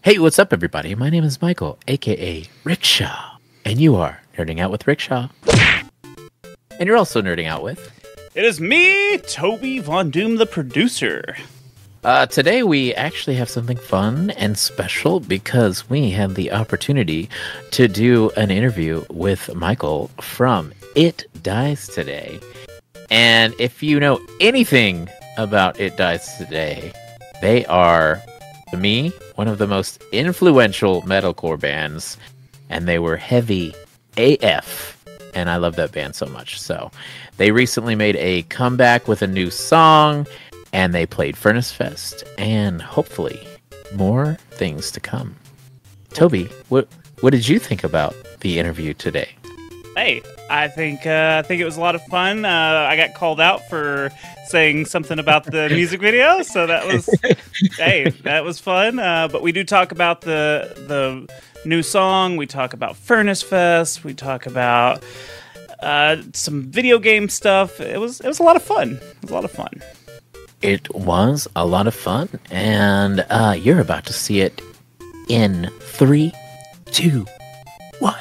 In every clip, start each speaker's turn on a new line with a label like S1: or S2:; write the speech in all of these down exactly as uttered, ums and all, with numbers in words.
S1: Hey, what's up, everybody? My name is Michael, aka Rickshaw, and you are nerding out with Rickshaw. And you're also nerding out with.
S2: It is me, Toby Von Doom, the producer.
S1: Uh, today we actually have something fun and special because we had the opportunity to do an interview with Michael from It Dies Today. And if you know anything about It Dies Today, they are, to me, one of the most influential metalcore bands, and they were heavy A F. And I love that band so much. So they recently made a comeback with a new song, and they played Furnace Fest, and hopefully more things to come. Toby, what what did you think about the interview today?
S2: Hey, I think uh, I think it was a lot of fun. Uh, I got called out for saying something about the music video, so that was hey, that was fun. Uh, but we do talk about the the new song. We talk about Furnace Fest. We talk about uh, some video game stuff. It was it was a lot of fun. It was a lot of fun.
S1: It was a lot of fun, and uh, you're about to see it in three, two, one.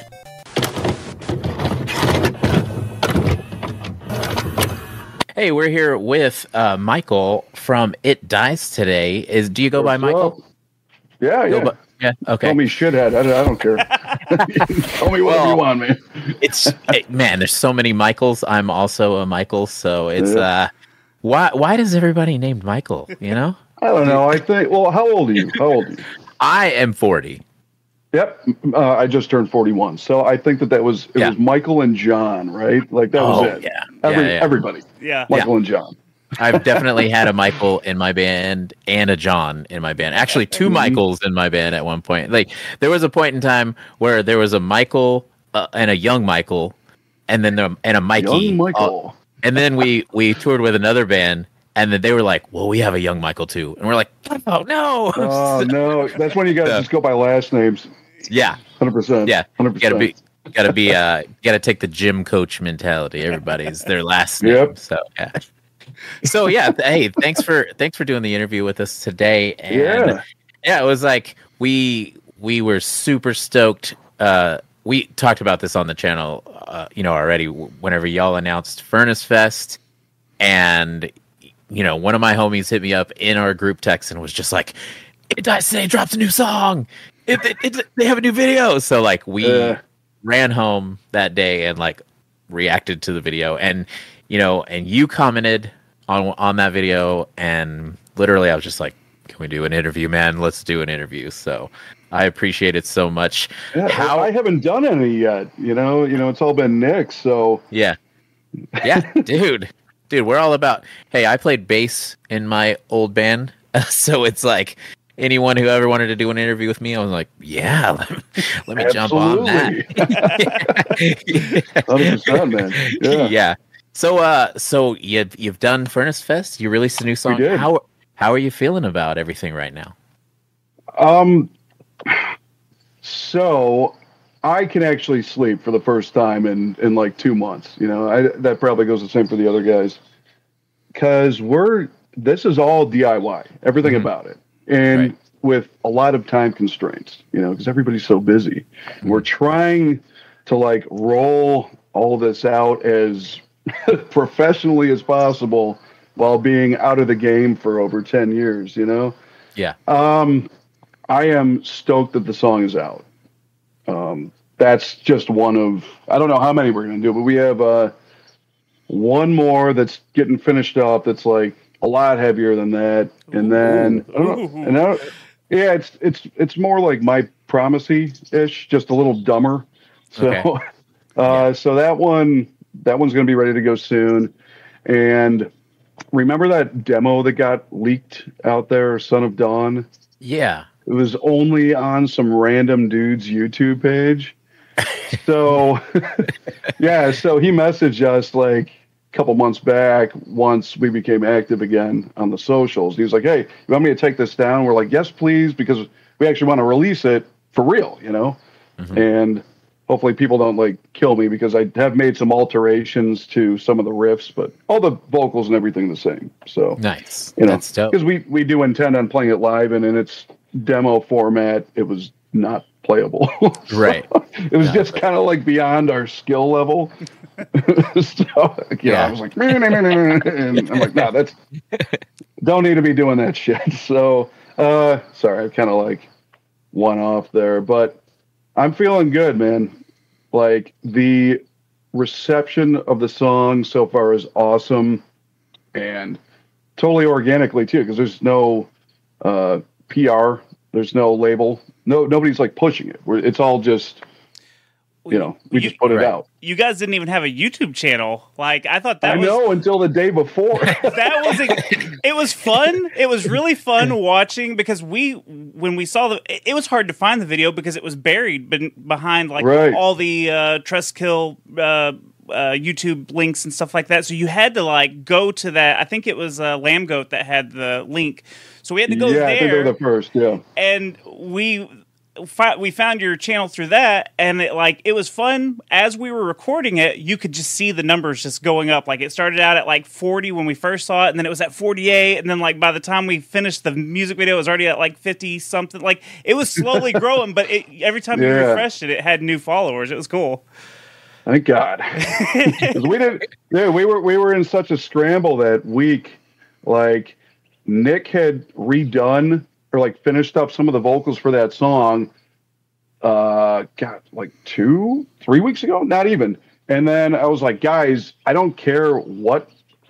S1: Hey, we're here with uh, Michael from It Dies Today. Is do you go by Michael?
S3: Up? Yeah, yeah.
S1: By, yeah, okay.
S3: Call me shithead. I, I don't care. Call me whatever well, you want, man.
S1: It's it, man. There's so many Michaels. I'm also a Michael, so it's yeah. uh, why why does everybody named Michael? You know?
S3: I don't know. I think. Well, how old are you? How old are you?
S1: I am forty.
S3: Yep, uh, I just turned forty-one, so I think that that was it yeah. was Michael and John, right? Like that
S1: oh,
S3: was it.
S1: Yeah,
S3: Every,
S1: yeah, yeah.
S3: everybody.
S2: Yeah,
S3: Michael
S1: yeah.
S3: and John.
S1: I've definitely had a Michael in my band and a John in my band. Actually, two mm-hmm. Michaels in my band at one point. Like there was a point in time where there was a Michael uh, and a young Michael, and then the, and a Mikey.
S3: Young Michael.
S1: Uh, and then we we toured with another band. And then they were like, well, we have a young Michael, too. And we're like, oh, no.
S3: Oh, no. That's when you got to so, just go by last names.
S1: Yeah.
S3: one hundred percent.
S1: Yeah.
S3: one hundred percent.
S1: You gotta be, gotta be, uh, gotta take the gym coach mentality. Everybody's their last name. Yep. So, yeah. So, yeah. Hey, thanks for, thanks for doing the interview with us today. And
S3: yeah.
S1: Yeah, it was like, we, we were super stoked. Uh, we talked about this on the channel, uh, you know, already whenever y'all announced Furnace Fest. And, you know, one of my homies hit me up in our group text and was just like, It Dies Today drops a new song. It, it, it, they have a new video. So, like, we uh. ran home that day and, like, reacted to the video. And, you know, and you commented on on that video. And literally, I was just like, can we do an interview, man? Let's do an interview. So I appreciate it so much.
S3: Yeah,
S1: How
S3: I haven't done any yet. You know, you know, it's all been Nick. So,
S1: yeah. Yeah, dude. Dude, we're all about, hey, I played bass in my old band, so it's like anyone who ever wanted to do an interview with me, I was like, yeah, let me, let me jump on that.
S3: one hundred percent, man. Yeah.
S1: Yeah. So, uh, so you've, you've done Furnace Fest. You released a new song.
S3: We did.
S1: How how are you feeling about everything right now?
S3: Um, so I can actually sleep for the first time in, in like two months. You know, I, that probably goes the same for the other guys. Because we're, this is all D I Y, everything mm-hmm. about it. And right. with a lot of time constraints, you know, because everybody's so busy. Mm-hmm. We're trying to like roll all this out as professionally as possible while being out of the game for over ten years, you know?
S1: Yeah.
S3: Um, I am stoked that the song is out. Um, that's just one of, I don't know how many we're going to do, but we have uh, one more that's getting finished up that's like a lot heavier than that. And then, I don't know, and I don't, yeah, it's, it's, it's more like My Promisey-ish, just a little dumber. So, okay. uh, yeah. so that one, that one's going to be ready to go soon. And remember that demo that got leaked out there, Son of Dawn?
S1: Yeah.
S3: It was only on some random dude's YouTube page. So, yeah, so he messaged us like a couple months back once we became active again on the socials. He was like, hey, you want me to take this down? We're like, yes, please, because we actually want to release it for real, you know? Mm-hmm. And hopefully people don't like kill me because I have made some alterations to some of the riffs, but all the vocals and everything the same. So
S1: nice.
S3: You know,
S1: that's dope.
S3: because we, we do intend on playing it live, and, and it's demo format, it was not playable. So
S1: Right.
S3: it was
S1: No,
S3: just
S1: but-
S3: kind of like beyond our skill level. So you know,
S1: Yeah.
S3: I was like, and I'm like, no, that's don't need to be doing that shit. So uh, sorry, I kind of like one off there, but I'm feeling good, man. Like the reception of the song so far is awesome, and totally organically too, because there's no uh, P R, there's no label, no nobody's like pushing it. We're, it's all just, you know, we
S2: You-
S3: just put it
S1: right.
S3: out.
S2: You guys didn't even have a YouTube channel. Like I thought that
S3: I
S2: was
S3: know until the day before.
S2: that was a, it was fun. It was really fun watching because we when we saw the it, it was hard to find the video because it was buried ben, behind like
S3: Right.
S2: all the uh, Trustkill uh, uh, YouTube links and stuff like that. So you had to like go to that. I think it was uh, Lamb Goat that had the link. So we had to go
S3: yeah, I think
S2: there
S3: they're the first. Yeah,
S2: and we fi- we found your channel through that, and it, like it was fun as we were recording it. You could just see the numbers just going up. Like it started out at like forty when we first saw it, and then it was at forty-eight, and then like by the time we finished the music video, it was already at like fifty something. Like it was slowly growing, but it, every time you
S3: Yeah.
S2: refreshed it, it had new followers. It was cool.
S3: thank God. 'Cause we didn't. Yeah, we were we were in such a scramble that week. Like Nick had redone or like finished up some of the vocals for that song. Uh, God, like two, three weeks ago, not even. And then I was like, guys, I don't care what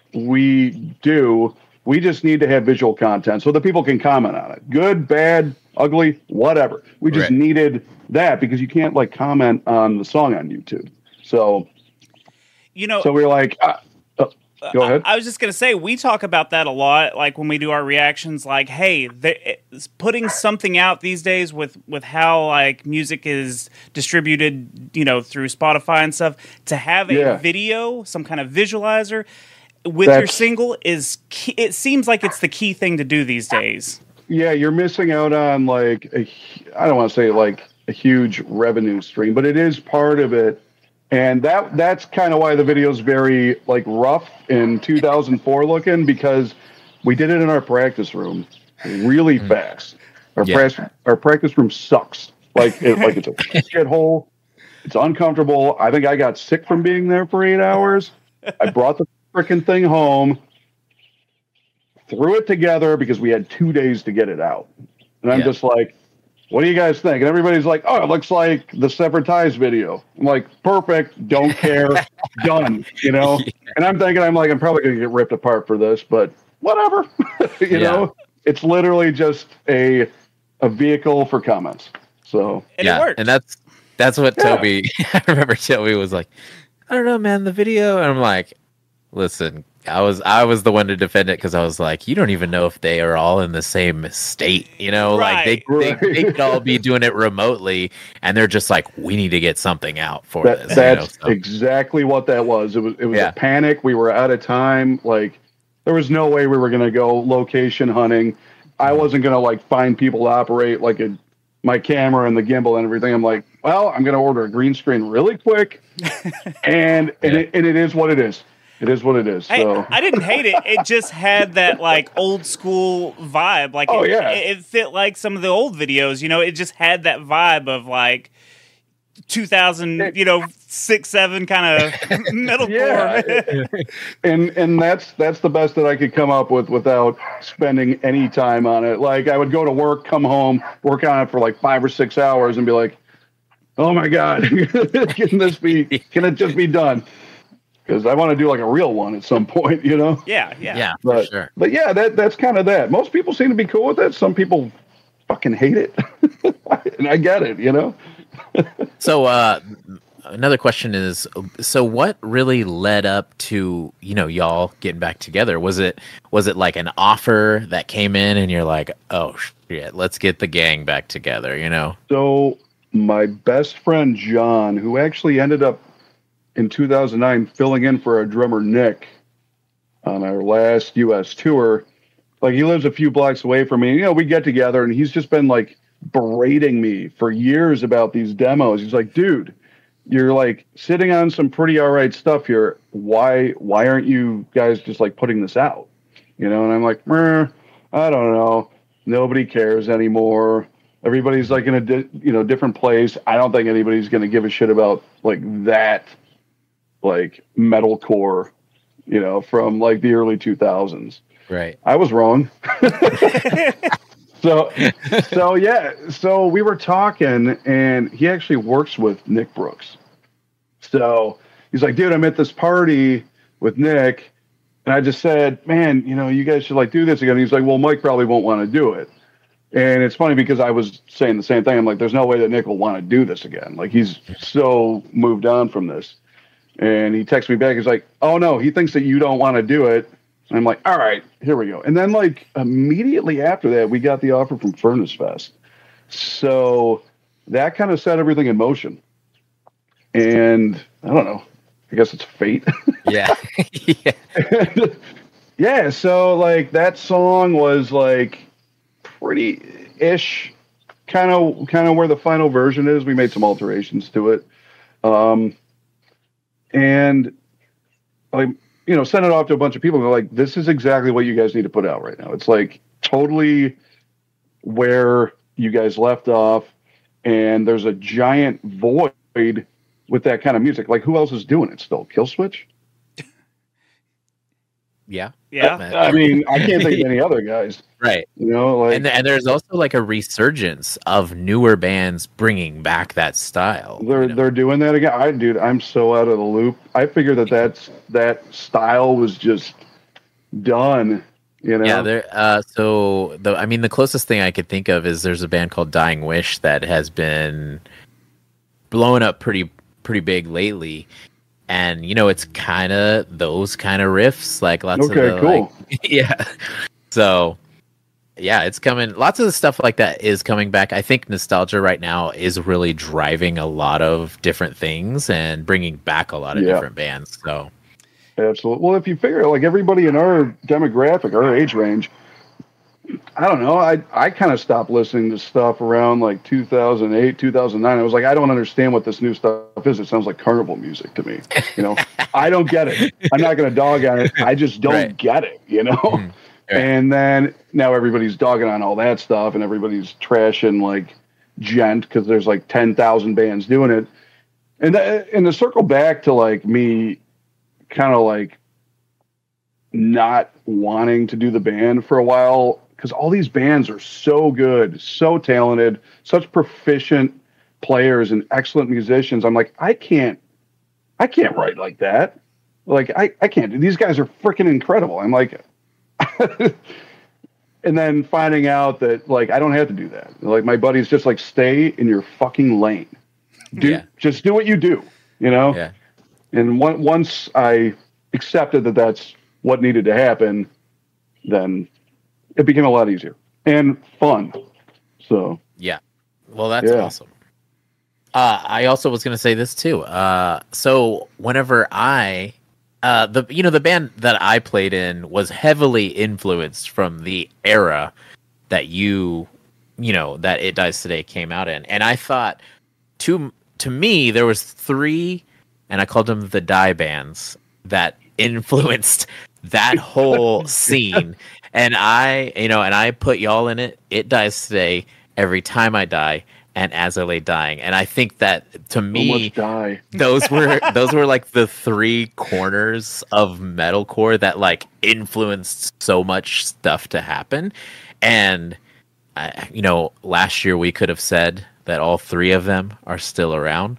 S3: we do. We just need to have visual content so that people can comment on it. Good, bad, ugly, whatever. We just
S1: Right.
S3: needed that because you can't like comment on the song on YouTube. So,
S2: You know,
S3: so we were like, uh, uh, go ahead.
S2: I, I was just gonna say we talk about that a lot, like when we do our reactions. Like, hey, the, it's putting something out these days with with how like music is distributed, you know, through Spotify and stuff. To have a
S3: Yeah.
S2: video, some kind of visualizer with your
S3: That's-
S2: single is. Key, it seems like it's the key thing to do these days.
S3: Yeah, you're missing out on like a, I don't want to say like a huge revenue stream, but it is part of it. And that that's kind of why the video is very like rough in two thousand four looking, because we did it in our practice room really fast. Our
S1: Yeah.
S3: practice our practice room sucks. Like it, like it's a shithole. It's uncomfortable. I think I got sick from being there for eight hours. I brought the freaking thing home, threw it together because we had two days to get it out. And I'm
S1: Yeah.
S3: just like, what do you guys think? And everybody's like, oh, it looks like the Separate Ties video. I'm like, perfect, don't care, done, you know?
S1: Yeah.
S3: And I'm thinking, I'm like, I'm probably going to get ripped apart for this, but whatever. you
S1: Yeah.
S3: know? It's literally just a a vehicle for comments. So,
S2: And
S1: yeah,
S2: it worked.
S1: and that's that's what
S3: Yeah.
S1: Toby. I remember Toby was like, I don't know, man, the video, and I'm like, listen, I was I was the one to defend it because I was like, you don't even know if they are all in the same state, you know, like they,
S3: Right.
S1: they they could all be doing it remotely, and they're just like, we need to get something out for
S3: that,
S1: this. you know,
S3: that's
S1: so-
S3: exactly what that was. It was it was
S1: Yeah.
S3: a panic. We were out of time. Like, there was no way we were going to go location hunting. I wasn't going to like find people to operate like a, my camera and the gimbal and everything. I'm like, well, I'm going to order a green screen really quick, and and,
S1: Yeah.
S3: it, and it is what it is. It is what it is.
S2: Hey,
S3: So
S2: I didn't hate it. It just had that like old school vibe. Like,
S3: Oh,
S2: it,
S3: yeah.
S2: it, it fit like some of the old videos. You know, it just had that vibe of like two thousand, you know, six, seven kind of metalcore.
S3: Yeah. and and that's that's the best that I could come up with without spending any time on it. Like, I would go to work, come home, work on it for like five or six hours, and be like, "Oh my god, can this be? Can it just be done?" Because I want to do like a real one at some point, you know.
S2: yeah, yeah,
S1: yeah, for
S3: But
S1: sure.
S3: but yeah, that that's kind of that. Most people seem to be cool with it. Some people fucking hate it, and I get it, you know.
S1: So, uh, another question is, so what really led up to, you know, y'all getting back together? Was it, was it like an offer that came in and you're like, oh shit, let's get the gang back together, you know?
S3: So my best friend John, who actually ended up in two thousand nine filling in for our drummer Nick on our last U S tour, like, he lives a few blocks away from me. You know, we get together and he's just been like berating me for years about these demos. He's like, dude, you're like sitting on some pretty all right stuff here. Why why aren't you guys just like putting this out? You know, and I'm like, "Meh, I don't know. Nobody cares anymore. Everybody's like in a di- you know different place. I don't think anybody's going to give a shit about like that, like metalcore, you know, from like the early two thousands.
S1: Right.
S3: I was wrong. so, so yeah. So we were talking, and he actually works with Nick Brooks. So he's like, dude, I'm at this party with Nick. And I just said, man, you know, you guys should like do this again. And he's like, well, Mike probably won't want to do it. And it's funny because I was saying the same thing. I'm like, there's no way that Nick will want to do this again. Like, he's so moved on from this. And he texts me back. He's like, oh, no, he thinks that you don't want to do it. And I'm like, all right, here we go. And then, like, immediately after that, we got the offer from Furnace Fest. So that kind of set everything in motion. And I don't know. I guess it's fate.
S1: Yeah.
S3: yeah. yeah. So, like, that song was, like, pretty-ish, kind of kind of where the final version is. We made some alterations to it. Um, and, like, you know, sent it off to a bunch of people. And they're like, this is exactly what you guys need to put out right now. It's, like, totally where you guys left off. And there's a giant void with that kind of music. Like, who else is doing it still? Killswitch?
S1: Yeah.
S2: Yeah.
S3: I, I mean, I can't think of any other guys.
S1: Right.
S3: You know, like,
S1: and and there's also like a resurgence of newer bands bringing back that style.
S3: They're
S1: you know?
S3: they're doing that again. I dude, I'm so out of the loop. I figured that that's that style was just done. You know.
S1: Yeah. There. Uh. So the I mean the closest thing I could think of is there's a band called Dying Wish that has been blowing up pretty pretty big lately. And, you know, it's kind of those kind of riffs, like lots
S3: okay,
S1: of the,
S3: cool.
S1: Like, yeah. So, yeah, it's coming. Lots of the stuff like that is coming back. I think nostalgia right now is really driving a lot of different things and bringing back a lot of
S3: Yeah.
S1: different bands. So,
S3: Absolutely. Well, if you figure like everybody in our demographic, our age range, I don't know. I I kind of stopped listening to stuff around like two thousand eight, two thousand nine. I was like, I don't understand what this new stuff is. It sounds like carnival music to me. You know, I don't get it. I'm not going to dog on it. I just don't
S1: Right.
S3: get it, you know?
S1: Mhm. Right.
S3: And then now everybody's dogging on all that stuff and everybody's trashing like gent because there's like ten thousand bands doing it. And, th- and to circle back to like me kind of like not wanting to do the band for a while, because all these bands are so good, so talented, such proficient players and excellent musicians. I'm like, I can't, I can't write like that. Like, I, I can't do. These guys are freaking incredible. I'm like, and then finding out that like I don't have to do that. Like my buddy's just like, stay in your fucking lane. Do
S1: Yeah.
S3: just do what you do. You know.
S1: yeah.
S3: And one, once I accepted that that's what needed to happen, then it became a lot easier and fun. So,
S1: Yeah. Well, that's
S3: Yeah.
S1: awesome. Uh, I also was going to say this too. Uh, so whenever I, uh, the you know the band that I played in was heavily influenced from the era that you, you know, that It Dies Today came out in, and I thought to to me there was three, and I called them the Die bands that influenced that whole scene. And I, you know, and I put y'all in it. It Dies Today, Every Time I Die, and As I Lay Dying. And I think that to
S3: so
S1: me,
S3: much die.
S1: those were those were like the three corners of metalcore that like influenced so much stuff to happen. And I, you know, last year we could have said that all three of them are still around,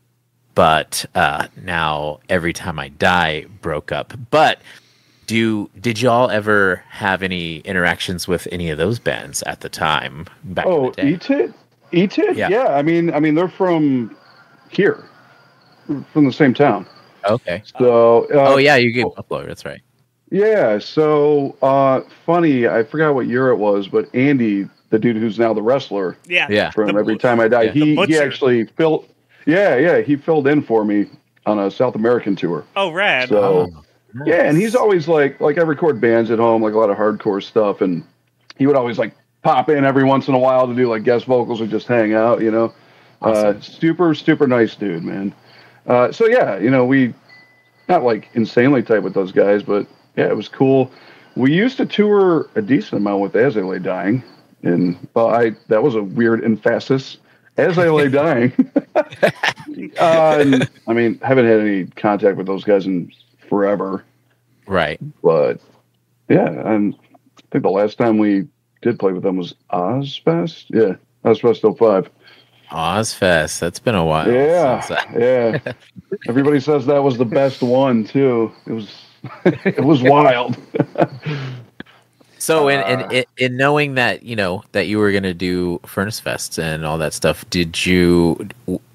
S1: but uh, now Every Time I Die broke up. But do did y'all ever have any interactions with any of those bands at the time back
S3: Oh,
S1: in the day?
S3: E-Tit? E-Tit?
S1: Yeah.
S3: Yeah. I mean, I mean, they're from here, from the same town.
S1: Okay.
S3: So, uh,
S1: Oh yeah, you gave Upload. That's right.
S3: yeah. So, uh, funny, I forgot what year it was, but Andy, the dude who's now the wrestler
S2: Yeah.
S1: Yeah.
S3: from
S2: The-
S3: Every Time I Die,
S1: yeah.
S2: The
S3: he, he
S2: Butcher.
S3: actually filled, yeah, yeah, he filled in for me on a South American tour.
S2: Oh, rad.
S3: So,
S1: Oh,
S3: yeah, and he's
S1: nice.
S3: always like, like I record bands at home, like a lot of hardcore stuff, and he would always like pop in every once in a while to do like guest vocals or just hang out, you know.
S1: Awesome.
S3: Uh, super, super nice dude, man. Uh, so yeah, you know, we not like insanely tight with those guys, but yeah, it was cool. We used to tour a decent amount with As I Lay Dying, And well, I that was a weird emphasis as I lay dying. uh, and, I mean, haven't had any contact with those guys in forever.
S1: Right.
S3: But yeah, and I think the last time we did play with them was Ozfest. Yeah, Ozfest oh five.
S1: Ozfest. That's been a while.
S3: Yeah,
S1: since I-
S3: yeah. Everybody says that was the best one too. It was, it was wild.
S1: So, in,
S3: Uh,
S1: in in in knowing that you know that you were going to do Furnace Fest and all that stuff, did you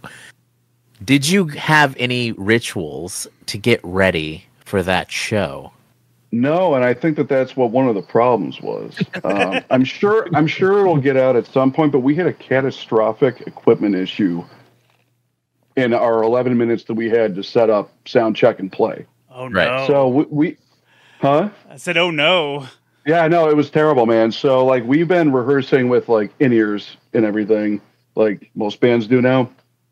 S1: did you have any rituals to get ready for that show?
S3: No, and I think that that's what one of the problems was. Um, I'm sure. I'm sure it'll get out at some point, but we had a catastrophic equipment issue in our eleven minutes that we had to set up, sound check, and play.
S2: Oh no!
S1: Right.
S3: So we, we, huh?
S2: I said, "Oh no!"
S3: Yeah, no, it was terrible, man. So like we've been rehearsing with like in-ears and everything, like most bands do now,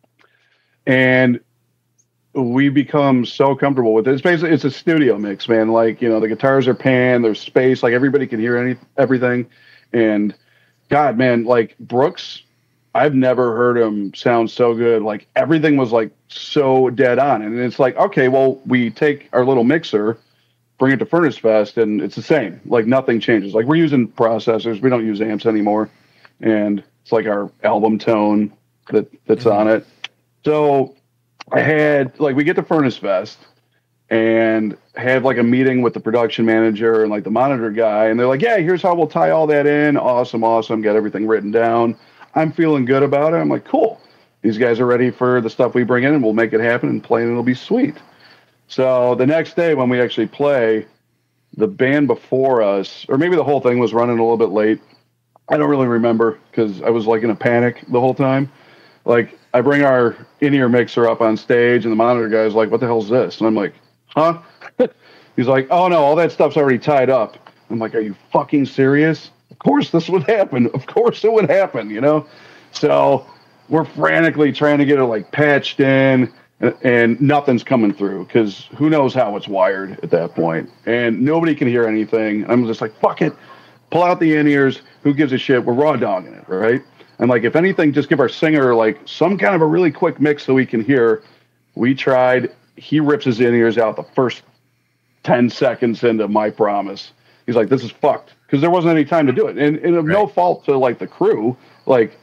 S3: and we become so comfortable with it. It's basically it's a studio mix, man. Like, you know, the guitars are panned, there's space, like everybody can hear any everything. And God, man, like Brooks, I've never heard him sound so good. Like everything was like so dead on. And it's like, okay, well, we take our little mixer, bring it to Furnace Fest, and it's the same. Like nothing changes. Like we're using processors, we don't use amps anymore. And it's like our album tone that that's mm-hmm. on it. So I had like we get to Furnace Fest and had like a meeting with the production manager and like the monitor guy, and they're like, yeah, here's how we'll tie all that in. Awesome, awesome. Got everything written down. I'm feeling good about it. I'm like, cool. These guys are ready for the stuff we bring in, and we'll make it happen and play, and it'll be sweet. So the next day when we actually play, the band before us, or maybe the whole thing was running a little bit late. I don't really remember because I was like in a panic the whole time. Like I bring our in-ear mixer up on stage, and the monitor guy's like, what the hell's this? And I'm like, huh? He's like, oh no, all that stuff's already tied up. I'm like, are you fucking serious? Of course this would happen. Of course it would happen, you know? So we're frantically trying to get it like patched in, and, and nothing's coming through because who knows how it's wired at that point. And nobody can hear anything. I'm just like, fuck it. Pull out the in-ears. Who gives a shit? We're raw dogging it, right? And like, if anything, just give our singer like some kind of a really quick mix so we can hear. We tried. He rips his in-ears out the first ten seconds into My Promise. He's like, this is fucked. Because there wasn't any time to do it. And, and of right. no fault to like the crew. Like,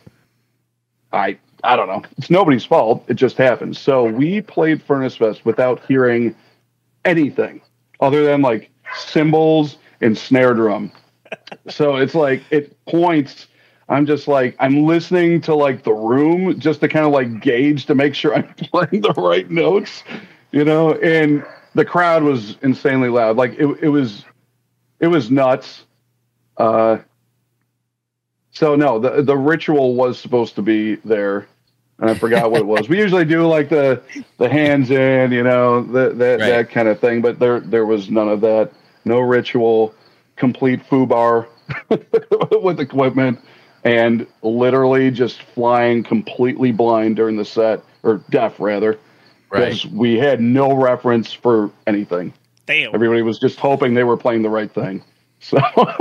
S3: I I don't know. It's nobody's fault. It just happened. So we played Furnace Fest without hearing anything other than like cymbals and snare drum. So it's like, it points... I'm just like, I'm listening to like the room just to kind of like gauge to make sure I'm playing the right notes, you know, and the crowd was insanely loud. Like it, it was, it was nuts. Uh, so no, the, the ritual was supposed to be there and I forgot what it was. We usually do like the, the hands in, you know, that, that, right. that kind of thing, but there, there was none of that. No ritual, complete foobar with equipment. And literally just flying completely blind during the set, or deaf rather, because right. we had no reference for anything.
S2: Damn.
S3: Everybody was just hoping they were playing the right thing. So,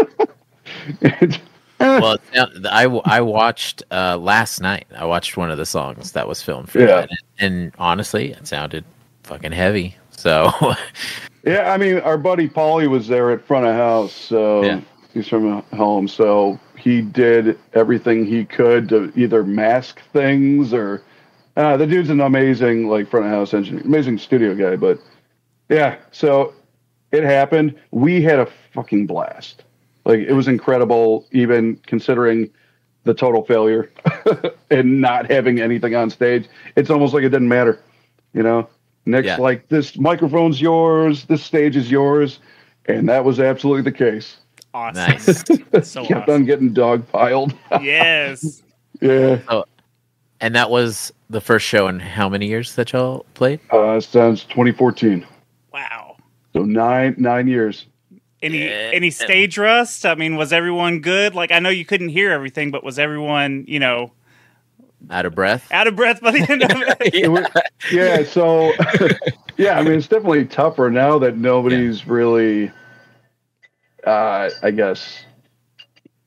S1: and, well, I, I watched uh, last night. I watched one of the songs that was filmed for
S3: yeah.
S1: that, and, and honestly, it sounded fucking heavy. So,
S3: yeah, I mean, our buddy Paulie was there at front of house, so yeah. he's from home, so. He did everything he could to either mask things or uh, the dude's an amazing like front of house engineer, amazing studio guy. But yeah, so it happened. We had a fucking blast. Like it was incredible, even considering the total failure and not having anything on stage. It's almost like it didn't matter, you know. Nick's yeah. like, this microphone's yours, this stage is yours, and that was absolutely the case.
S2: Awesome.
S1: Nice.
S2: So
S3: kept
S2: awesome.
S3: on getting dog piled.
S2: Yes.
S3: Yeah.
S1: Oh, and that was the first show in how many years that y'all played?
S3: Uh, since twenty fourteen.
S2: Wow.
S3: So nine nine years.
S2: Any yeah. any stage rust? I mean, was everyone good? Like, I know you couldn't hear everything, but was everyone, you know,
S1: out of breath?
S2: Out of breath by the end of it.
S3: yeah. yeah. So, yeah. I mean, it's definitely tougher now that nobody's yeah. really. Uh, I guess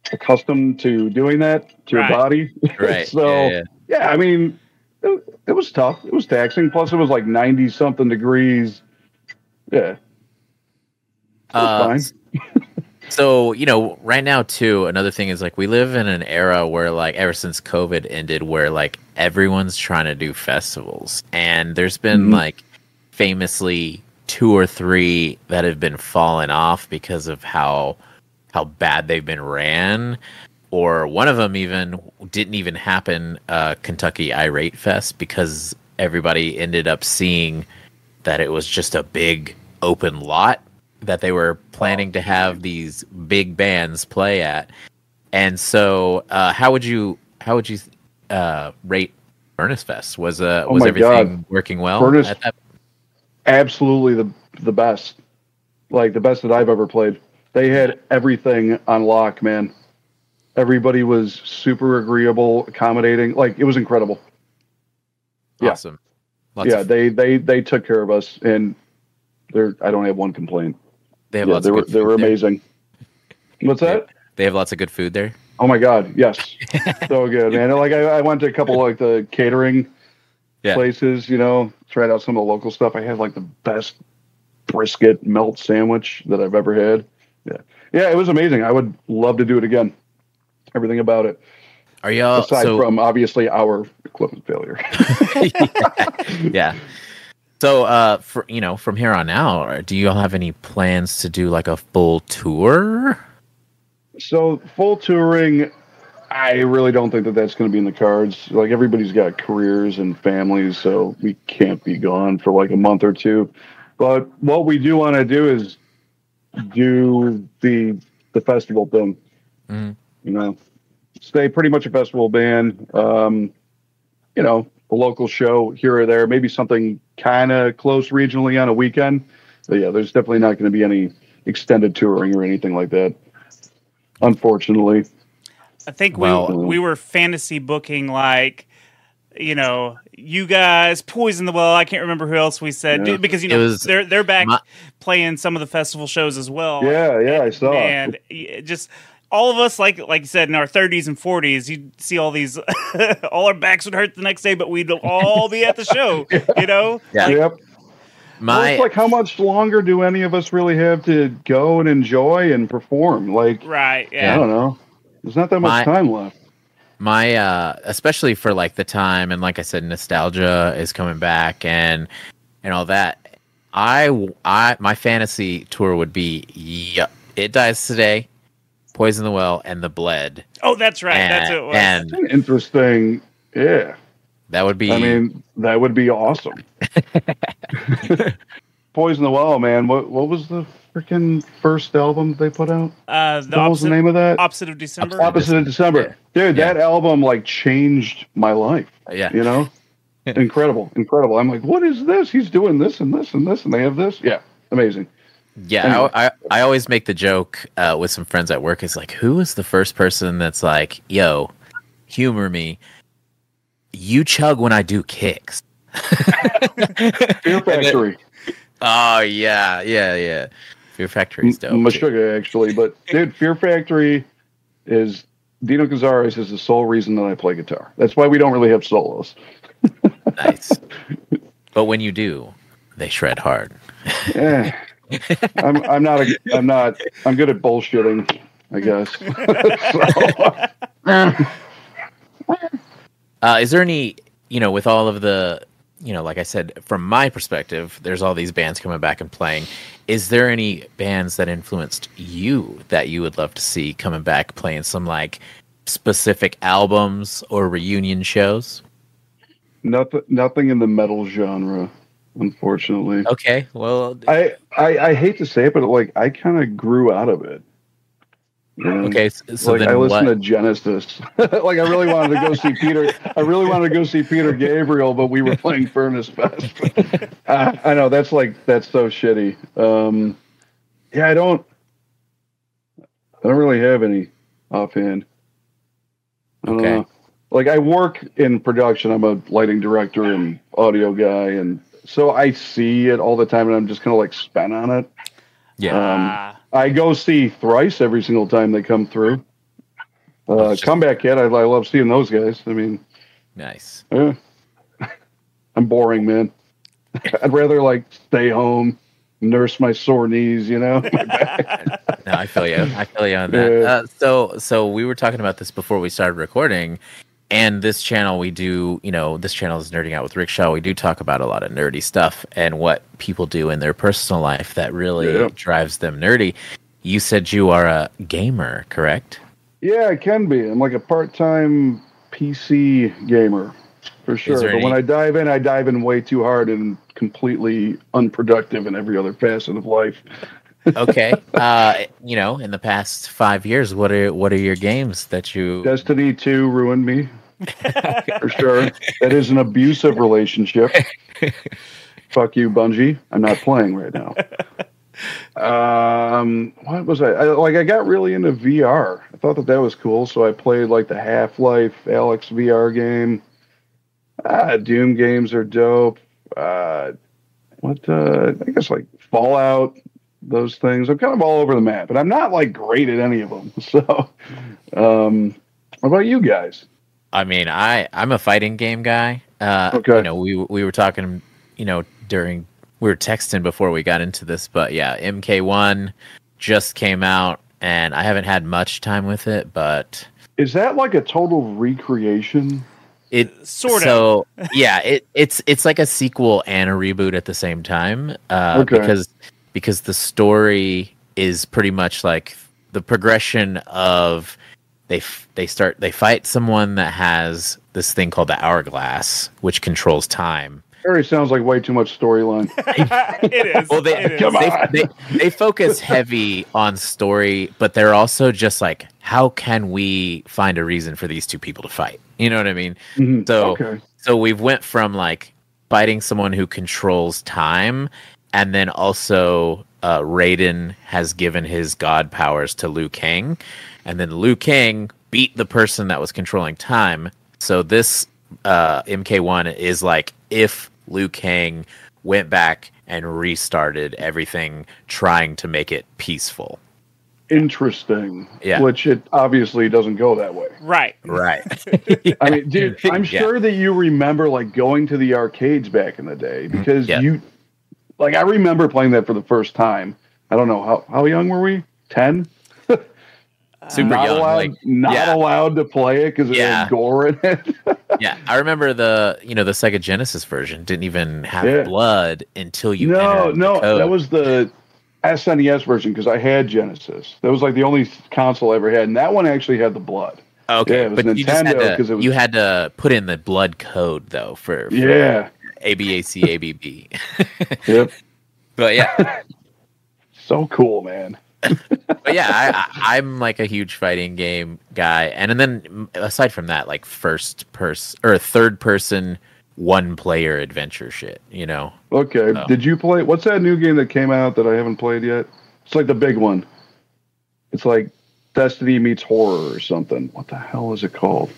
S3: accustomed to doing that to
S2: Right.
S3: your body.
S1: Right.
S3: so
S1: yeah, yeah.
S3: yeah, I mean, it, it was tough. It was taxing. Plus, it was like ninety something degrees. Yeah, it was
S1: Uh,
S3: fine.
S1: s- so you know, right now too, another thing is like we live in an era where like ever since COVID ended, where like everyone's trying to do festivals, and there's been
S3: Mhm.
S1: like famously two or three that have been falling off because of how how bad they've been ran, or one of them even didn't even happen. Uh, Kentucky Irate Fest, because everybody ended up seeing that it was just a big open lot that they were planning to have these big bands play at. And so, uh, how would you how would you uh, rate Furnace Fest? Was uh
S3: Oh
S1: was
S3: my
S1: everything
S3: God.
S1: working well
S3: Furnace-
S1: at that?
S3: Absolutely the the best, like the best that I've ever played. They had everything on lock, man. Everybody was super agreeable, accommodating. Like it was incredible. Yeah.
S1: Awesome. Lots
S3: yeah,
S1: of,
S3: they they they took care of us, and they're I don't have one complaint.
S1: they have
S3: Yeah,
S1: lots
S3: they
S1: of
S3: were
S1: good
S3: they were
S1: food there.
S3: amazing. What's that?
S1: They have lots of good food there.
S3: Oh my God, yes, so good, man. Like I, I went to a couple like the catering
S1: Yeah.
S3: places, you know, tried out some of the local stuff. I had like the best brisket melt sandwich that I've ever had. Yeah, yeah, it was amazing. I would love to do it again. Everything about it,
S1: Are y'all
S3: aside
S1: so
S3: from obviously our equipment failure.
S1: yeah. So, uh, for you know, from here on out, do you all have any plans to do like a full tour?
S3: So full touring, I really don't think that that's going to be in the cards. Like everybody's got careers and families, so we can't be gone for like a month or two. But what we do want to do is do the the festival thing.
S1: Mhm.
S3: You know, stay pretty much a festival band. Um, you know, a local show here or there, maybe something kind of close regionally on a weekend. But yeah, there's definitely not going to be any extended touring or anything like that. Unfortunately.
S2: I think
S1: Well-
S2: we we were fantasy booking like, you know, you guys, Poison the Well. I can't remember who else we said
S3: Yeah.
S2: because you
S1: It
S2: know
S1: was
S2: they're they're back
S1: my-
S2: playing some of the festival shows as well.
S3: Yeah, yeah, I saw.
S2: and y- just all of us, like like you said, in our thirties and forties, you'd see all these, all our backs would hurt the next day, but we'd all be at the show. You know,
S1: Yeah.
S3: Yep. Well,
S1: My
S3: it's like how much longer do any of us really have to go and enjoy and perform? Like,
S2: right?
S3: I
S2: Yeah,
S3: don't know. There's not that much
S1: My-
S3: time left.
S1: my uh especially for like the time, and like I said, nostalgia is coming back and and all that. I I my fantasy tour would be yeah, It Dies Today, Poison the Well, and The Bled.
S2: Oh, that's right.
S1: and,
S2: That's who it was.
S1: and
S3: Interesting. Yeah.
S1: that would be
S3: I mean, that would be awesome. Poison the Well, man. What what was the freaking first album they put out?
S2: uh, the
S3: What was the
S2: opposite,
S3: name of that?
S2: opposite of December.
S3: Opposite of December. Dude,
S1: Yeah.
S3: that album like changed my life.
S1: yeah.
S3: You know? Incredible. Incredible. I'm like, what is this? He's doing this and this and this and they have this. Yeah. Amazing.
S1: Yeah,
S3: Anyway.
S1: I, I I always make the joke uh, with some friends at work. It's like, who is the first person that's like, "Yo, humor me. You chug when I do kicks."
S3: Fear Factory.
S1: Oh yeah, yeah, yeah. Fear Factory's dope. too.
S3: Meshuggah, actually. But dude, Fear Factory is Dino Cazares is the sole reason that I play guitar. That's why we don't really have solos.
S1: Nice. But when you do, they shred hard.
S3: Yeah. I'm I'm not a I'm not I'm good at bullshitting, I guess. So,
S1: Uh, is there any, you know, with all of the, you know, like I said, from my perspective, there's all these bands coming back and playing. Is there any bands that influenced you that you would love to see coming back playing some like specific albums or reunion shows?
S3: nothing nothing in the metal genre, unfortunately.
S1: Okay, well,
S3: I, I I hate to say it, but like I kind of grew out of it. You know?
S1: okay, so, so
S3: like
S1: then
S3: I
S1: what?
S3: listened to Genesis. Like I really wanted to go see Peter. I really wanted to go see Peter Gabriel, but we were playing Furnace Fest. I, I know that's like that's so shitty. Um, yeah, I don't. I don't really have any offhand. I don't
S1: Okay.
S3: know. Like I work in production. I'm a lighting director and audio guy, and so I see it all the time, and I'm just kind of like spent on it.
S1: Yeah,
S3: Um,
S2: Ah,
S3: I go see Thrice every single time they come through. Uh,
S1: just-
S3: Comeback Kid, I, I love seeing those guys. I mean,
S1: Nice.
S3: yeah. I'm boring, man. I'd rather like stay home, nurse my sore knees, you know. My back.
S1: No, I feel you. I feel you on that.
S3: Yeah.
S1: Uh, so, so we were talking about this before we started recording, and this channel we do, you know, this channel is Nerding Out with Rickshaw. We do talk about a lot of nerdy stuff and what people do in their personal life that really
S3: Yeah.
S1: drives them nerdy. You said you are a gamer, correct?
S3: Yeah, I can be. I'm like a part-time P C gamer for sure.
S1: there
S3: But when
S1: any-
S3: I dive in, I dive in way too hard and completely unproductive in every other facet of life.
S1: Okay. uh, you know, in the past five years, what are what are your games that you?
S3: Destiny two ruined me for sure. That is an abusive relationship. Fuck you, Bungie. I'm not playing right now. Um, what was I, I like? I got really into V R. I thought that that was cool, so I played like the Half-Life Alex V R game. Ah, Doom games are dope. Uh, what? Uh, I guess like Fallout. Those things. I'm kind of all over the map, but I'm not like great at any of them. So, um, what about you guys?
S1: I mean, I I'm a fighting game guy. Uh,
S3: Okay.
S1: You know, we we were talking, you know, during we were texting before we got into this, but yeah, M K one just came out, and I haven't had much time with it, but
S3: Is that like a total recreation?
S1: it
S2: Sort of.
S1: so yeah, it it's it's like a sequel and a reboot at the same time. Uh,
S3: Okay.
S1: because because the story is pretty much like the progression of they f- they start they fight someone that has this thing called the hourglass, which controls time.
S3: Harry sounds like way too much storyline.
S2: It is.
S1: Well, they
S2: it is.
S3: Come
S1: they,
S3: on.
S1: they they focus heavy on story, but they're also just like, how can we find a reason for these two people to fight? You know what I mean?
S3: Mhm.
S1: So
S3: Okay.
S1: so we've went from like fighting someone who controls time, and then also uh, Raiden has given his god powers to Liu Kang, and then Liu Kang beat the person that was controlling time. So this uh, M K one is like if Liu Kang went back and restarted everything, trying to make it peaceful.
S3: Interesting.
S1: Yeah.
S3: Which it obviously doesn't go that way.
S2: Right.
S1: Right.
S3: I mean, dude, I'm
S1: Yeah.
S3: sure that you remember like going to the arcades back in the day because
S1: Yeah.
S3: you, like, I remember playing that for the first time. I don't know how how young were we? Ten.
S1: Super
S3: not
S1: young.
S3: allowed,
S1: Like,
S3: not
S1: yeah.
S3: allowed to play it because it
S1: Yeah.
S3: had gore in it.
S1: yeah, I remember the you know the Sega Genesis version didn't even have
S3: Yeah.
S1: blood until you
S3: no,
S1: entered the
S3: no,
S1: code.
S3: that was the S N E S version because I had Genesis. That was like the only console I ever had, and that one actually had the blood.
S1: okay,
S3: yeah, it was
S1: but you just had
S3: Nintendo
S1: to
S3: 'cause it was-
S1: you had to put in the blood code though for, for
S3: Yeah.
S1: A B A C A B B.
S3: Yep.
S1: But yeah,
S3: So cool, man.
S1: but yeah, I, I, I'm like a huge fighting game guy, and, and then aside from that, like first person or third person one player adventure shit. You know,
S3: Okay.
S1: Oh.
S3: Did you play? What's that new game that came out that I haven't played yet? It's like the big one. It's like Destiny meets horror or something. What the hell is it called?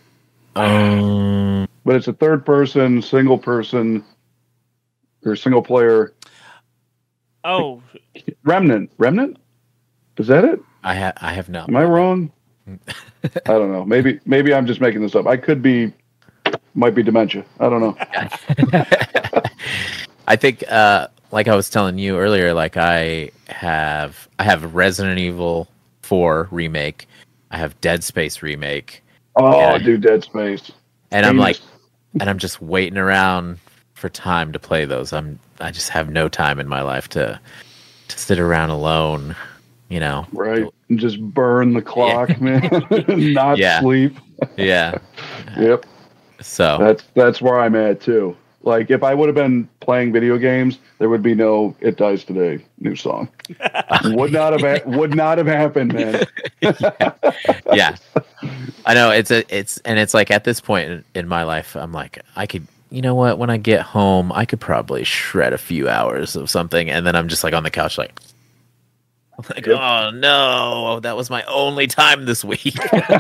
S1: um,
S3: But it's a third person, single person, or single player.
S2: Oh,
S3: Remnant. Remnant? Is that it?
S1: I have I have not.
S3: Am I wrong? I don't know. Maybe maybe I'm just making this up. I could be. Might be dementia. I don't know.
S1: I think, uh, like I was telling you earlier, like I have, I have Resident Evil four remake, I have Dead Space remake,
S3: Oh,
S1: Yeah.
S3: dude, Dead Space.
S1: and I'm like,
S3: Heinous.
S1: and I'm just waiting around for time to play those. I'm, I just have no time in my life to, to sit around alone, you know.
S3: Right. And just burn the clock, man. Not
S1: Yeah.
S3: sleep.
S1: Yeah.
S3: Yep.
S1: So
S3: That's that's where I'm at too. Like if I would have been playing video games, there would be no "It Dies Today" new song. would not have ha- would not have happened, man.
S1: yeah, I know it's a, it's, and it's like at this point in, in my life, I'm like, I could, you know what, when I get home, I could probably shred a few hours of something, and then I'm just like on the couch, like, like,
S3: Yep.
S1: oh no, that was my only time this week.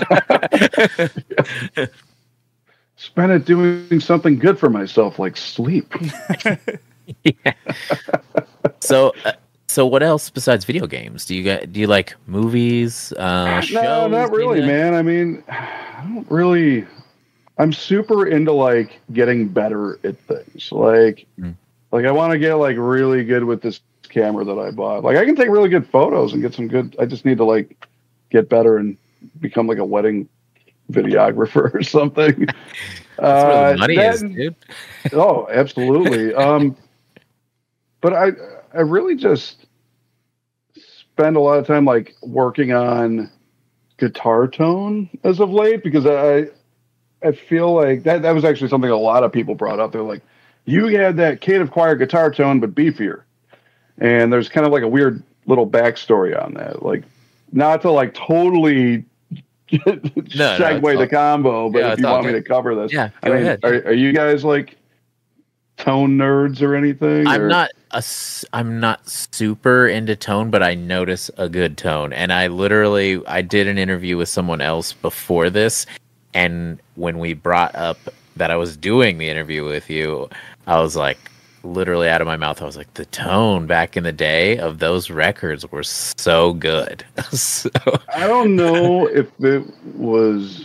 S3: Spend it doing something good for myself, like sleep.
S1: So, uh, So what else besides video games? Do you get do you like movies, uh shows?
S3: No, not really,
S1: maybe?
S3: man. I mean, I don't really. I'm super into like getting better at things. Like,
S1: Mm.
S3: like I want to get like really good with this camera that I bought. Like, I can take really good photos and get some good. I just need to like get better and become like a wedding videographer or something.
S1: That's where
S3: Uh,
S1: the money
S3: that-
S1: is, dude.
S3: Oh, absolutely. Um, but I, I really just spend a lot of time like working on guitar tone as of late because I, I feel like that that was actually something a lot of people brought up. They're like, you had that Caitiff Choir guitar tone, but beefier. And there's kind of like a weird little backstory on that. Like, not to like totally segue
S1: all-
S3: the combo, but
S1: yeah,
S3: if
S1: it's
S3: you
S1: all
S3: want me
S1: good.
S3: to cover this,
S1: Yeah,
S3: I
S1: go
S3: mean,
S1: ahead.
S3: Are, are you guys like tone nerds or anything?
S1: I'm
S3: or-
S1: not a s- I'm not super into tone, but I notice a good tone. And I literally I did an interview with someone else before this, and when we brought up that I was doing the interview with you, I was like literally out of my mouth. I was like, the tone back in the day of those records were so good. so
S3: I don't know if it was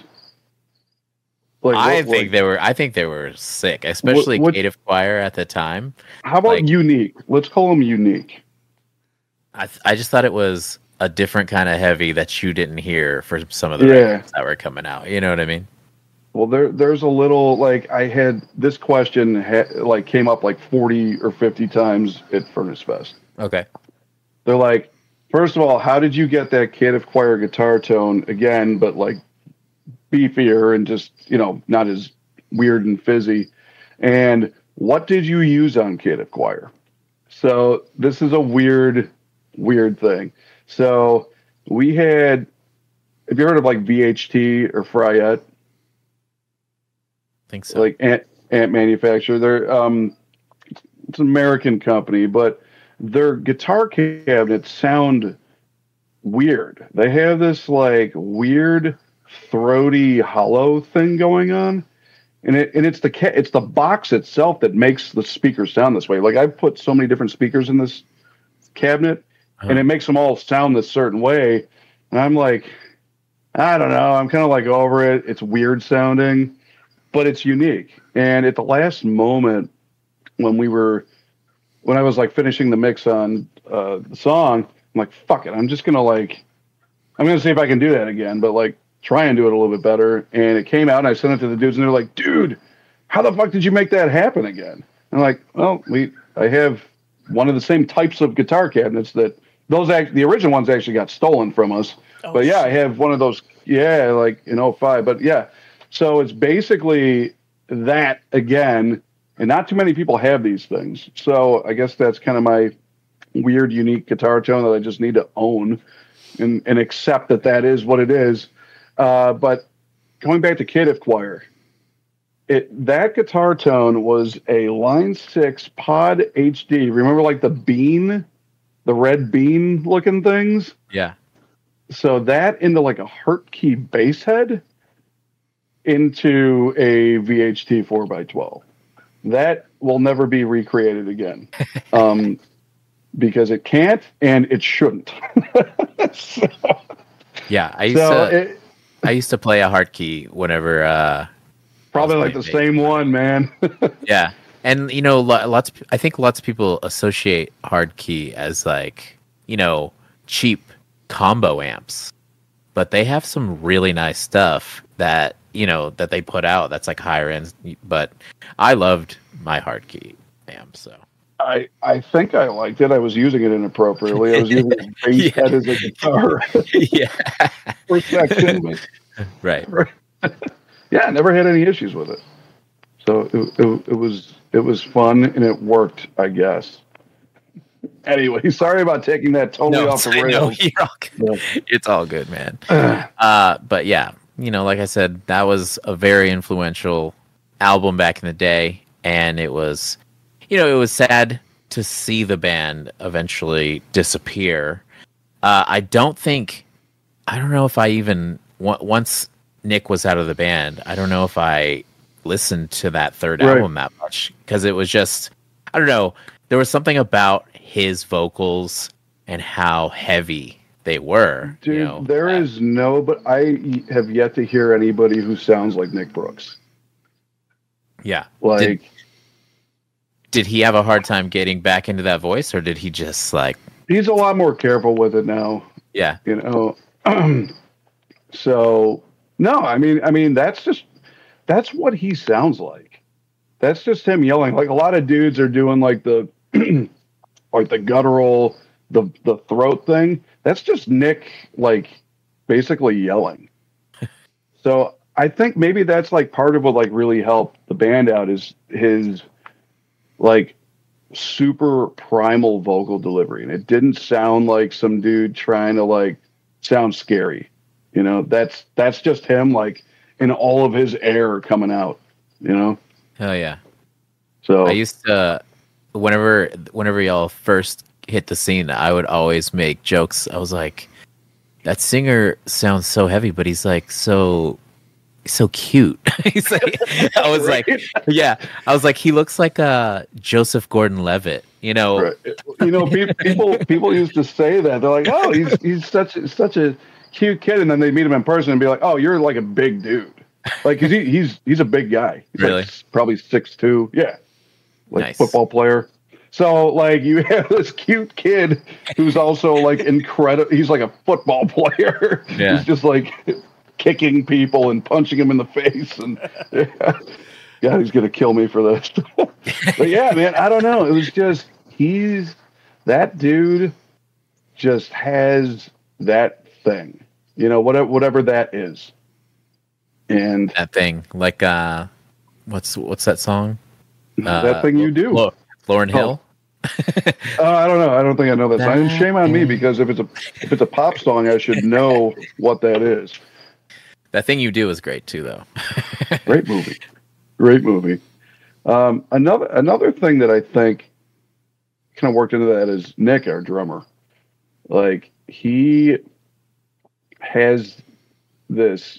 S3: like.
S1: I
S3: what-
S1: think
S3: like,
S1: they were I think they were sick, especially
S3: what-
S1: Caitiff Choir at the time.
S3: how about
S1: like-
S3: unique? Let's call them unique.
S1: I th- I just thought it was a different kind of heavy that you didn't hear for some of the
S3: Yeah.
S1: records that were coming out. You know what I mean?
S3: Well, there, there's a little like I had this question ha, like came up like forty or fifty times at Furnace Fest.
S1: Okay.
S3: They're like, first of all, how did you get that Caitiff Choir guitar tone again, but like beefier and just you know not as weird and fizzy? And what did you use on Caitiff Choir? So this is a weird, weird thing. So we had. Have you heard of like V H T or Fryette?
S1: I think so.
S3: Like ant, ant manufacturer. They're um, it's an American company, but their guitar cabinets sound weird. They have this like weird throaty hollow thing going on, and it and it's the ca- it's the box itself that makes the speakers sound this way. Like I've put so many different speakers in this cabinet,
S1: Uh-huh.
S3: and it makes them all sound this certain way, and I'm like, I don't know. I'm kind of like over it. It's weird sounding, but it's unique. And at the last moment, when we were, when I was like finishing the mix on uh, the song, I'm like, fuck it. I'm just going to like, I'm going to see if I can do that again, but like try and do it a little bit better. And it came out and I sent it to the dudes and they're like, dude, how the fuck did you make that happen again? And I'm like, well, we, I have one of the same types of guitar cabinets that those act, the original ones actually got stolen from us.
S2: Oh,
S3: But yeah, I
S2: shit.
S3: have one of those. Yeah, like in oh five. But yeah, so it's basically that again, and not too many people have these things. So I guess that's kind of my weird, unique guitar tone that I just need to own and, and accept that that is what it is. Uh, but going back to Caitiff Choir, it that guitar tone was a Line Six Pod H D. Remember, like the bean, the red bean looking things.
S1: Yeah.
S3: So that into like a Hurt Key bass head into a V H T four by twelve. That will never be recreated again. Um, because it can't and it shouldn't. so
S1: Yeah. I used
S3: so
S1: to
S3: it,
S1: I used to play a heart key whenever uh
S3: probably
S1: I was
S3: like the
S1: playing
S3: same one, man.
S1: yeah. And you know, lo- lots I think lots of people associate hard key as like, you know, cheap combo amps. But they have some really nice stuff that, you know, that they put out that's like higher end, but I loved my hard key amp, so.
S3: I, I think I liked it. I was using it inappropriately. I was using the bass
S1: Yeah.
S3: head as a guitar
S1: yeah.
S3: for section, but
S1: Right.
S3: yeah, I never had any issues with it. So it, it, it was it was fun and it worked, I guess. Anyway, sorry about taking that totally off the
S1: I know,
S3: rails.
S1: you're all good. It's all good, man. Uh, but yeah, you know, like I said, that was a very influential album back in the day, and it was, you know, it was sad to see the band eventually disappear. Uh, I don't think, I don't know if I even w- once Nick was out of the band, I don't know if I listened to that third
S3: Right.
S1: album that much because it was just, I don't know, there was something about his vocals and how heavy they were.
S3: Dude,
S1: you know,
S3: there
S1: uh,
S3: is no, but I have yet to hear anybody who sounds like Nick Brooks.
S1: Yeah.
S3: Like,
S1: did, did he have a hard time getting back into that voice, or did he just like?
S3: he's a lot more careful with it now.
S1: Yeah.
S3: You know. So no, I mean, I mean, that's just that's what he sounds like. That's just him yelling. Like a lot of dudes are doing like the like the guttural, the the throat thing. That's just Nick, like basically yelling. So I think maybe that's like part of what like really helped the band out is his like super primal vocal delivery, and it didn't sound like some dude trying to like sound scary. You know, that's that's just him like in all of his air coming out. You know.
S1: Hell yeah.
S3: So
S1: I used to, whenever whenever y'all first hit the scene, I would always make jokes. I was like, that singer sounds so heavy, but he's like so so cute. He's like, I was like, yeah, I was like, he looks like uh, Joseph Gordon-Levitt. You know,
S3: right. You know, pe- people people used to say that. They're like, oh, he's he's such such a cute kid, and then they meet him in person and be like, oh, you're like a big dude. Like, cause he, he's he's a big guy. He's
S1: really?
S3: Like probably six two. Yeah, like
S1: nice.
S3: Football player. So like you have this cute kid who's also like incredible. He's like a football player.
S1: Yeah.
S3: He's just like kicking people and punching him in the face, and yeah, God, he's gonna kill me for this. But yeah, man, I don't know. It was just he's that dude just has that thing, you know, whatever whatever that is. And
S1: that thing, like uh, what's what's that song?
S3: that
S1: uh,
S3: thing you do,
S1: Lo- Lauryn Hill.
S3: Oh. uh, I don't know. I don't think I know that song. And shame on me, because if it's a if it's a pop song, I should know what that is.
S1: That Thing You Do is great too, though.
S3: Great movie, great movie. Um, another another thing that I think kind of worked into that is Nick, our drummer. Like he has this.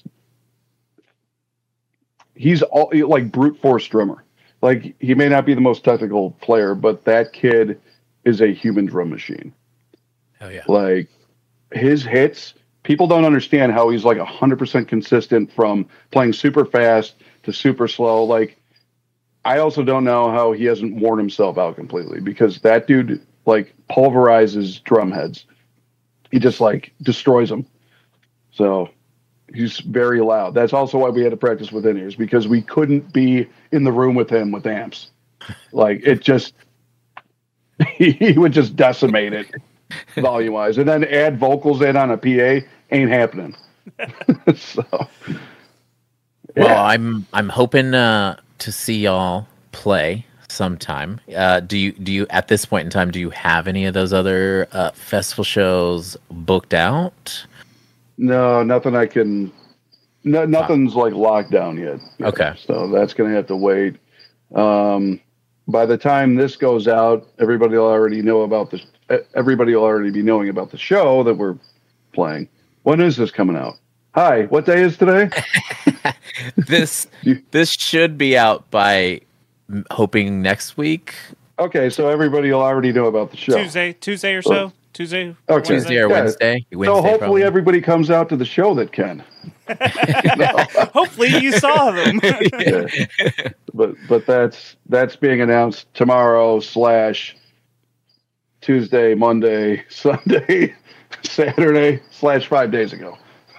S3: He's all like brute force drummer. Like he may not be the most technical player, but that kid is a human drum machine.
S1: Oh yeah.
S3: Like his hits, people don't understand how he's like a hundred percent consistent from playing super fast to super slow. Like I also don't know how he hasn't worn himself out completely, because that dude like pulverizes drum heads. He just like destroys them. So he's very loud. That's also why we had to practice with in-ears, because we couldn't be in the room with him with amps. Like it just, he would just decimate it volume wise, and then add vocals in on a P A ain't happening. So, yeah.
S1: Well, I'm I'm hoping uh, to see y'all play sometime. Uh, do you do you at this point in time do you have any of those other uh, festival shows booked out?
S3: No, nothing I can. No, nothing's like locked down yet. yet.
S1: Okay.
S3: So that's going to have to wait. Um, by the time this goes out, everybody will already know about the. Everybody will already be knowing about the show that we're playing. When is this coming out? Hi, what day is today?
S1: this this should be out by hoping next week.
S3: Okay, so everybody will already know about the show.
S2: Tuesday, Tuesday or so.
S3: Okay.
S2: Tuesday,
S1: Tuesday or
S3: Yeah.
S1: Wednesday. Wednesday.
S3: So hopefully
S1: probably.
S3: everybody comes out to the show that can.
S2: Hopefully you saw them.
S3: Yeah. But but that's that's being announced tomorrow slash Tuesday, Monday, Sunday, Saturday slash five days ago.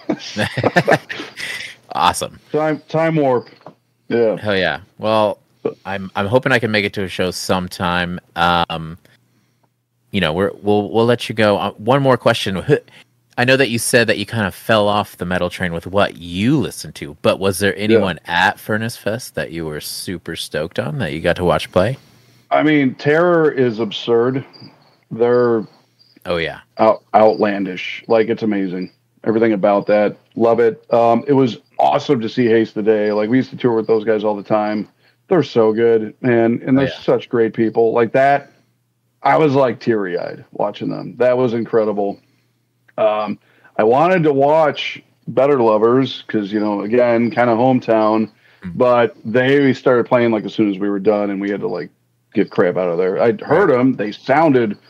S1: Awesome.
S3: Time time warp. Yeah.
S1: Hell yeah. Well, I'm I'm hoping I can make it to a show sometime. Um, you know, we're we'll we'll let you go. Uh, one more question. I know that you said that you kind of fell off the metal train with what you listened to, but was there anyone yeah. at Furnace Fest that you were super stoked on that you got to watch play?
S3: I mean, Terror is absurd. They're
S1: oh yeah,
S3: out, outlandish. Like it's amazing. Everything about that, love it. Um, it was awesome to see Haste today. Like we used to tour with those guys all the time. They're so good, man, and they're oh, yeah. such great people. Like that, I was like teary eyed watching them. That was incredible. Um, I wanted to watch Better Lovers because, you know, again, kind of hometown, mm-hmm. but they started playing like as soon as we were done, and we had to like get crap out of there. I'd heard them. They sounded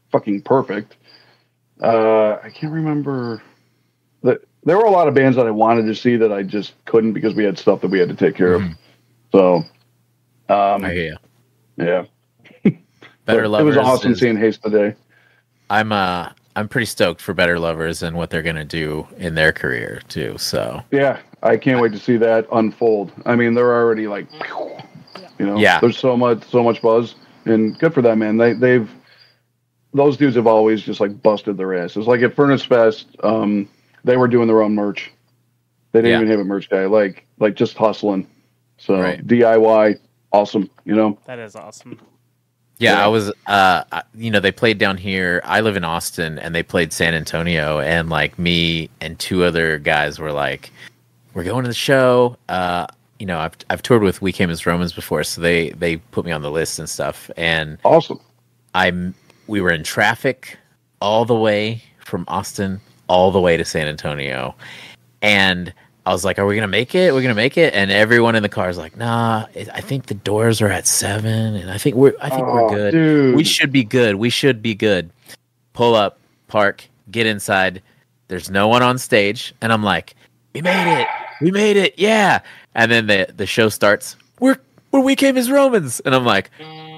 S3: fucking perfect. Uh, I can't remember. The, there were a lot of bands that I wanted to see that I just couldn't because we had stuff that we had to take care
S1: Mhm.
S3: of. So, um,
S1: I hear you.
S3: yeah.
S1: Better
S3: But
S1: Lovers.
S3: It was awesome
S1: is-
S3: seeing Haste today.
S1: I'm uh I'm pretty stoked for Better Lovers and what they're gonna do in their career too. So
S3: Yeah, I can't wait to see that unfold. I mean, they're already like, you know,
S1: Yeah.
S3: there's so much, so much buzz, and good for them, man. They, they've, those dudes have always just like busted their asses. Like at Furnace Fest, um, they were doing their own merch. They didn't
S1: Yeah.
S3: even have a merch guy, like, like just hustling. So
S1: Right.
S3: D I Y, awesome, you know.
S2: That is awesome.
S1: yeah,
S3: Yeah.
S1: I was uh I- you know, they played down here. I live in Austin and they played San Antonio, and like me and two other guys were like, we're going to the show. Uh you know, I've I've toured with We Came as Romans before, so they they put me on the list and stuff. And
S3: Awesome.
S1: I'm we were in traffic all the way from Austin all the way to San Antonio, and I was like, "Are we gonna make it? We're gonna make it." And everyone in the car is like, "Nah, it- I think the doors are at seven, and I think we're I think
S3: Oh,
S1: we're good.
S3: dude.
S1: We should be good. We should be good." Pull up, park, get inside. There's no one on stage, and I'm like, "We made it! We made it! Yeah!" And then the the show starts. We're we're We Came as Romans, and I'm like,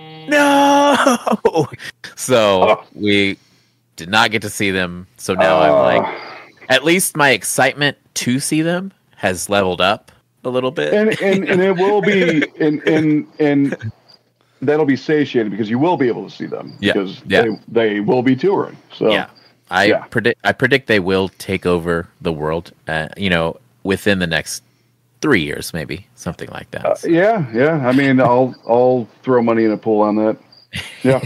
S1: no. So
S3: Oh.
S1: we did not get to see them. So now I'm like,
S3: Uh,
S1: at least my excitement to see them has leveled up a little bit.
S3: and, and and it will be and and and that'll be satiated because you will be able to see them
S1: Yeah,
S3: because
S1: yeah.
S3: they they will be touring. So
S1: Yeah, I
S3: Yeah.
S1: predict. I predict they will take over the world. Uh, you know, within the next three years, maybe something like that.
S3: uh, yeah, yeah. I mean, I'll I'll throw money in a pool on that. Yeah.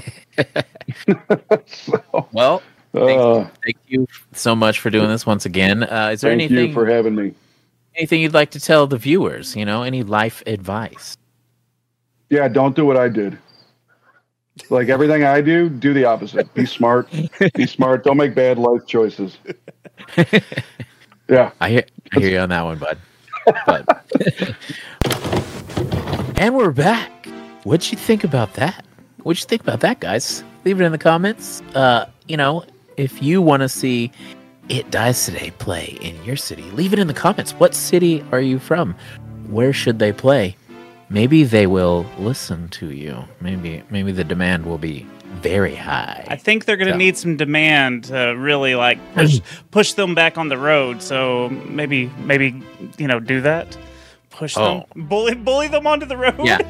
S3: so,
S1: Well, thank,
S3: uh,
S1: thank you so much for doing this once again. Uh, is there
S3: thank
S1: anything
S3: you for having me.
S1: anything you'd like to tell the viewers? You know, any life advice?
S3: Yeah, don't do what I did. Like everything I do, do the opposite. Be smart. Be smart. Don't make bad life choices. Yeah.
S1: I hear, I hear you on that one, bud. But and we're back. What'd you think about that? What'd you think about that, guys? Leave it in the comments. Uh, you know, if you want to see It Dies Today play in your city, leave it in the comments. What city are you from? Where should they play? Maybe they will listen to you. Maybe maybe the demand will be very high.
S2: I think they're going to
S1: So-
S2: need some demand to really like push push them back on the road. So maybe maybe you know do that. Push them,
S1: Oh.
S2: bully bully them onto the road.
S1: Yeah.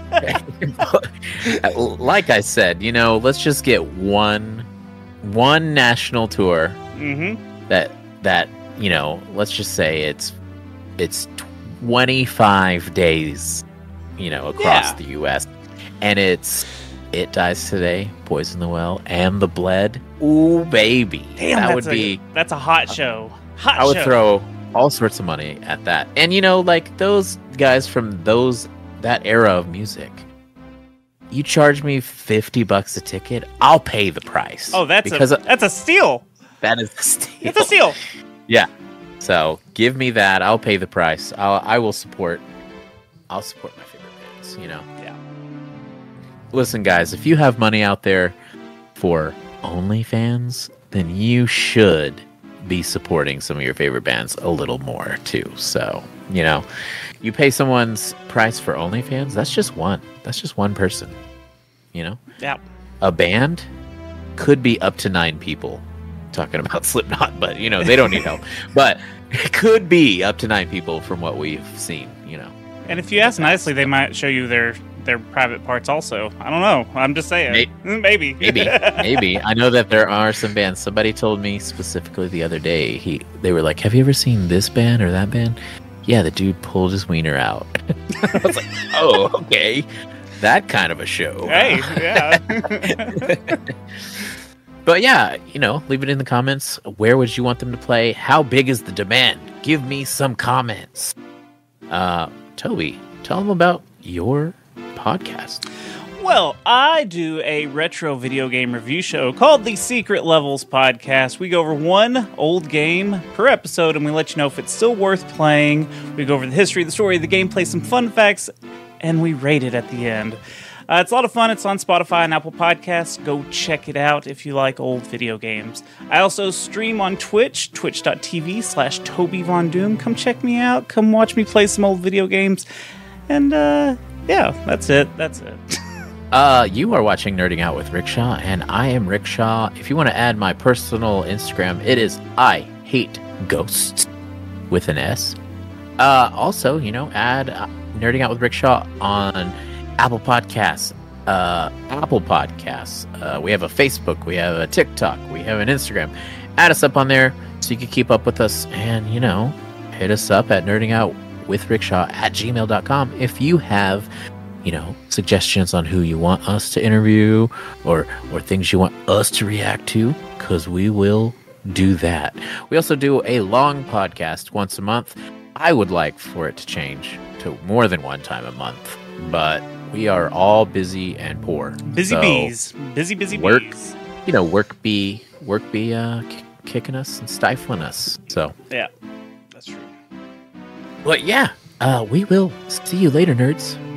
S1: Like I said, you know, let's just get one one national tour
S2: Mm-hmm.
S1: that that, you know, let's just say it's it's twenty-five days, you know, across
S2: Yeah.
S1: the U S and it's It Dies Today, Poison the Well, and The Bled. Ooh, baby.
S2: Damn,
S1: that
S2: that's
S1: would
S2: a,
S1: be
S2: that's a hot show. Hot
S1: I would
S2: show.
S1: throw all sorts of money at that. And you know, like those guys from those that era of music. You charge me fifty bucks a ticket, I'll pay the price.
S2: Oh, that's
S1: because
S2: a that's a steal.
S1: that is a steal.
S2: It's a steal.
S1: Yeah. So give me that. I'll pay the price. I'll, I will support. I'll support my favorite bands. You know.
S2: Yeah.
S1: Listen, guys. If you have money out there for OnlyFans, then you should be supporting some of your favorite bands a little more too. So you know, you pay someone's price for OnlyFans. That's just one. That's just one person. You know.
S2: Yeah.
S1: A band could be up to nine people. Talking about Slipknot, but you know they don't need help. But it could be up to nine people from what we've seen. You know,
S2: And if you ask nicely, they might show you their their private parts also. I don't know. I'm just saying. Maybe.
S1: maybe, maybe. I know that there are some bands. Somebody told me specifically the other day. He, they were like, "Have you ever seen this band or that band?" Yeah, the dude pulled his wiener out. I was like, "Oh, okay, that kind of a show."
S2: Hey, yeah.
S1: But yeah, you know, leave it in the comments. Where would you want them to play? How big is the demand? Give me some comments. Uh, Toby, tell them about your podcast.
S2: Well, I do a retro video game review show called the Secret Levels Podcast. We go over one old game per episode and we let you know if it's still worth playing. We go over the history, the story, the gameplay, some fun facts, and we rate it at the end. Uh, it's a lot of fun. It's on Spotify and Apple Podcasts. Go check it out if you like old video games. I also stream on Twitch, twitch.tv slash Toby Von Doom. Come check me out. Come watch me play some old video games. And, uh, yeah, that's it. That's it.
S1: Uh, you are watching Nerding Out with Rickshaw, and I am Rickshaw. If you want to add my personal Instagram, it is I Hate Ghosts with an S. Uh, also, you know, add uh, Nerding Out with Rickshaw on Apple Podcasts, uh, Apple Podcasts. Uh, we have a Facebook, we have a TikTok, we have an Instagram. Add us up on there so you can keep up with us, and, you know, hit us up at Nerding Out with Rickshaw at gmail dot com if you have, you know, suggestions on who you want us to interview or or things you want us to react to, because we will do that. We also do a long podcast once a month. I would like for it to change to more than one time a month, but we are all busy and poor.
S2: Busy
S1: so
S2: bees. Busy, busy
S1: work,
S2: bees.
S1: You know, work be, work be uh, k- kicking us and stifling us. So,
S2: yeah, that's true.
S1: But yeah, uh, we will see you later, nerds.